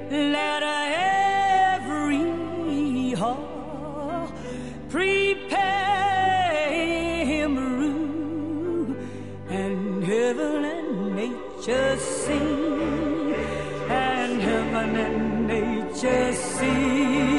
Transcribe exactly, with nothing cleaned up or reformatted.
let every heart prepare him room, and heaven and nature sing, and heaven and nature sing.